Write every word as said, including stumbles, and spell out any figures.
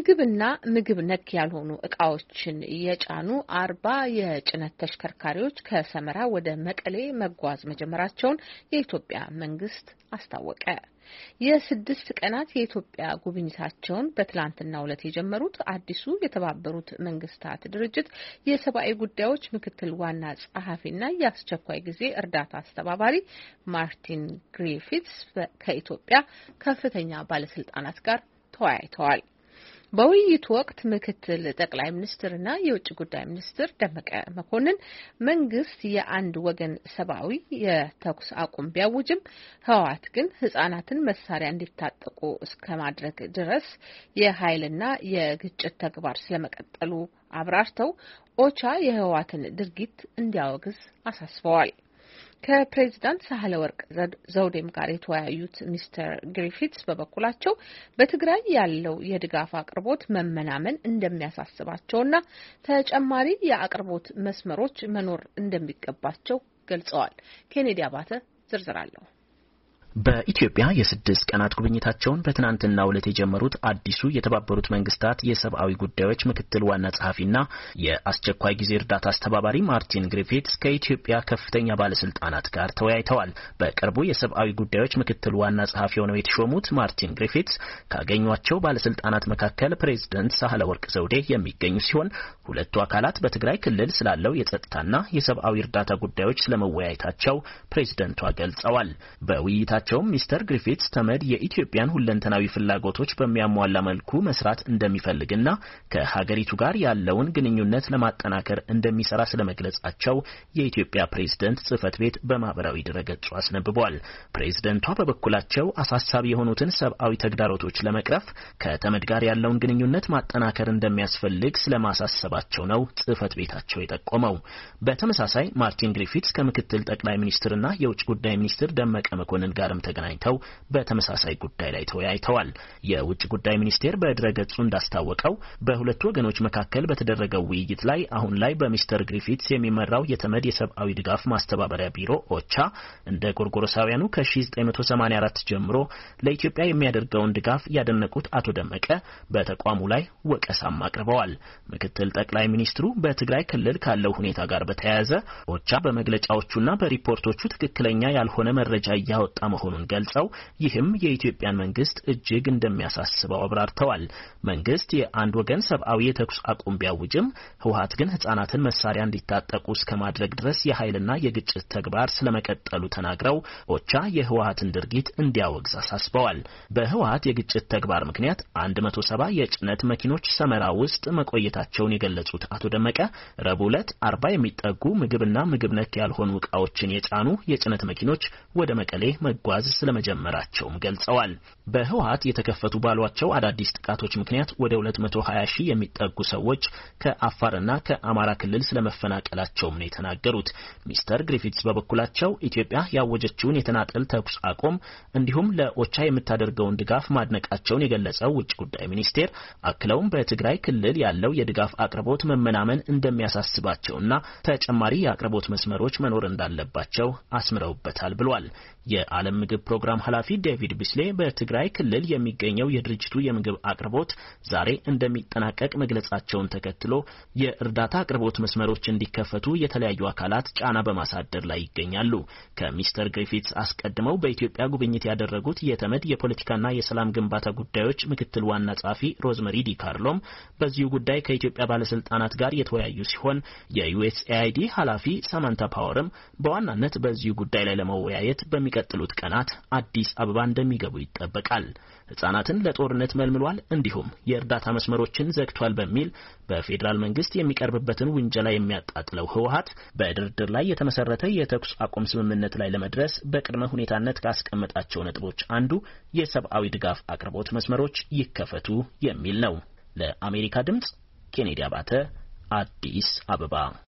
ምግብና ምግብ ነክ ያልሆኑ እቃዎችን የጫኑ አርባ የጭነት ተሽከርካሪዎች ከሰመራ ወደ መቀሌ መጓዝ መጀመራቸውን የኢትዮጵያ መንግስት አስታወቀ። የስድስት ቀናት የኢትዮጵያ ጉብኝታቸውን በትላንትናው ዕለት የጀመሩት አዲሱ የተባበሩት መንግስታት ድርጅት የሰብአዊ ጉዳዮች ምክትል ዋና ጸሐፊና የአስቸኳይ ጊዜ እርዳታ አስተባባሪ ማርቲን ግሪፊትስ ከኢትዮጵያ ከፍተኛ ባለስልጣናት ጋር ተወያይተዋል። በውይይቱ ወቅት ምክትል ጠቅላይ ሚኒስትርና የውጭ ጉዳይ ሚኒስትር ደመቀ መኮንን መንግስት የአንድ ወገን ሰብአዊ የተኩስ አቁም ቢያውጅም ህወሓት ግን ህጻናትን መሳሪያ እንዲታጠቁ እስከማድረግ ድረስ የኃይልና የግጭት ተግባር ስለመቀጠሉ አብራርተው ኦቻ የህወሓትን ድርጊት እንዲያወግዝ አሳስበዋል። ከፕሬዚዳንት ሳህለወርቅ ዘውዴም ጋር የተወያዩት ሚስተር ግሪፊትስ በበኩላቸው በትግራይ ያለው የድጋፍ አቅርቦት መመናመን እንደሚያሳስባቸውና ተጨማሪ የአቅርቦት መስመሮች መኖር እንደሚገባቸው ገልጸዋል። ኬኔዲ አባተ ዝርዝር አለው። በኢትዮጵያ የስድስት ቀናት ጉብኝታቸውን በትናንትናው ዕለት የጀመሩት አዲሱ የተባበሩት መንግስታት የሰብአዊ ጉዳዮች ምክትል ዋና ጸሐፊና የአስቸኳይ ጊዜ እርዳታ አስተባባሪ ማርቲን ግሪፊትስ ከኢትዮጵያ ከፍተኛ ባለስልጣናት ጋር ተወያይተዋል። በቅርቡ የሰብአዊ ጉዳዮች ምክትል ዋና ጸሐፊ ሆነው የተሾሙት ማርቲን ግሪፊትስ ካገኟቸው ባለስልጣናት መካከል ፕሬዝዳንት ሳህለወርቅ ዘውዴ የሚገኙ ሲሆን ሁለቱ አካላት በትግራይ ክልል ስላለው የጸጥታና የሰብአዊ እርዳታ ጉዳዮች ስለመወያየታቸው ፕሬዝዳንቷ ገልጸዋል። በውይይታ ቸውም ሚስተር ግሪፊትስ ተመድ የኢትዮጵያን ሁለንተናዊ ፍላጎቶች በሚያሟላ መልኩ መስራት እንደሚፈልግና ከሀገሪቱ ጋር ያለውን ግንኙነት ለማጠናከር እንደሚሰራ ስለመግለጻቸው የኢትዮጵያ ፕሬዝዳንት ጽህፈት ቤት በማህበራዊ ድረገጹ አስነብቧል። ፕሬዝዳንቷ በበኩላቸው አሳሳቢ የሆኑትን ሰብአዊ ተግዳሮቶች ለመቅረፍ ከተመድ ጋር ያለውን ግንኙነት ማጠናከር እንደሚያስፈልግ ስለማሳሰባቸው ነው ጽህፈት ቤታቸው የጠቆመው። በተመሳሳይ ማርቲን ግሪፊትስ ከምክትል ጠቅላይ ሚኒስትርና የውጭ ጉዳይ ሚኒስትር ደመቀ መኮንን ጋር ተገናኝተው በተመሳሳይ ጉዳይ ላይ ተወያይተዋል። የውጭ ጉዳይ ሚኒስቴር በድረገጹ እንዳስታወቀው በሁለቱ ወገኖች መካከል በተደረገው ውይይት ላይ አሁን ላይ በሚስተር ግሪፊትስ የሚመራው የተመድ የሰብአዊ ድጋፍ ማስተባበሪያ ቢሮ ኦቻ እንደ ጎርጎሮሳውያኑ ከ1984 ጀምሮ ለኢትዮጵያ የሚያደርገውን ድጋፍ ያደነቁት አቶ ደመቀ በተቋሙ ላይ ወቀሳም አቅርበዋል። ምክትል ጠቅላይ ሚኒስትሩ በትግራይ ክልል ካለው ሁኔታ ጋር በተያያዘ ኦቻ በመግለጫዎቹና በሪፖርቶቹ ትክክለኛ ያልሆነ መረጃ እያወጣ መሆኑን ገልጸው ይህም የኢትዮጵያን መንግስት እጅግ እንደሚያሳስበው አብራርተዋል። መንግስት የአንድ ወገን ሰብአዊ የተኩስ አቁም ቢያውጅም ህወሓት ግን ህጻናትን መሳሪያ እንዲታጠቁ እስከማድረግ ድረስ የኃይልና የግጭት ተግባር ስለመቀጠሉ ተናግረው ኦቻ የህወሓትን ድርጊት እንዲያወግዝ አሳስበዋል። በህወሓት የግጭት ተግባር ምክንያት መቶ ሰባ የጭነት መኪኖች ሰመራ ውስጥ መቆየታቸውን የገለጹት አቶ ደመቀ ረቡዕ ዕለት አርባ የሚጠጉ ምግብና ምግብ ነክ ያልሆኑ ዕቃዎችን የጫኑ የጭነት መኪኖች ወደ መቀሌ መጓዝ ስለመጀመራቸውም ገልጸዋል። በህወሓት የተከፈቱ ባሏቸው አዳዲስ ጥቃቶች ምክንያት ወደ ሁለት መቶ ሀያ ሺህ የሚጠጉ ሰዎች ከአፋርና ከአማራ ክልል ስለመፈናቀላቸውም ነው የተናገሩት። ሚስተር ግሪፊትስ በበኩላቸው ኢትዮጵያ ያወጀችውን የተናጠል ተኩስ አቁም እንዲሁም ለኦቻ የምታደርገውን ድጋፍ ማድነቃቸውን የገለጸው ውጭ ጉዳይ ሚኒስቴር አክለውም በትግራይ ክልል ያለው የድጋፍ አቅርቦት መመናመን እንደሚያሳስባቸውና ተጨማሪ የአቅርቦት መስመሮች መኖር እንዳለባቸው አስምረውበታል ብሏል። የዓለም ምግብ ፕሮግራም ኃላፊ ዴቪድ ቢስሌ በትግራይ ክልል የሚገኘው የድርጅቱ የምግብ አቅርቦት ዛሬ እንደሚጠናቀቅ መግለጻቸውን ተከትሎ የእርዳታ አቅርቦት መስመሮች እንዲከፈቱ የተለያዩ አካላት ጫና በማሳደር ላይ ይገኛሉ። ከሚስተር ግሪፊትስ አስቀድመው በኢትዮጵያ ጉብኝት ያደረጉት የተመድ የፖለቲካና የሰላም ግንባታ ጉዳዮች ምክትል ዋና ጸሐፊ ሮዝመሪ ዲካርሎም በዚሁ ጉዳይ ከኢትዮጵያ ባለስልጣናት ጋር የተወያዩ ሲሆን የዩኤስኤአይዲ ኃላፊ ሳማንታ ፓወርም በዋናነት በዚሁ ጉዳይ ላይ ለመወያየት በሚ ቀጥሉት ቀናት አዲስ አበባ እንደሚገቡ ይጠበቃል። ህጻናትን ለጦርነት መልምሏል እንዲሁም የእርዳታ መስመሮችን ዘግቷል በሚል በፌዴራል መንግስት የሚቀርብበትን ውንጀላ የሚያጣጥለው ህወሓት በድርድር ላይ የተመሰረተ የተኩስ አቁም ስምምነት ላይ ለመድረስ በቅድመ ሁኔታነት ካስቀመጣቸው ነጥቦች አንዱ የሰብአዊ ድጋፍ አቅርቦት መስመሮች ይከፈቱ የሚል ነው። ለአሜሪካ ድምጽ ኬኔዲ አባተ አዲስ አበባ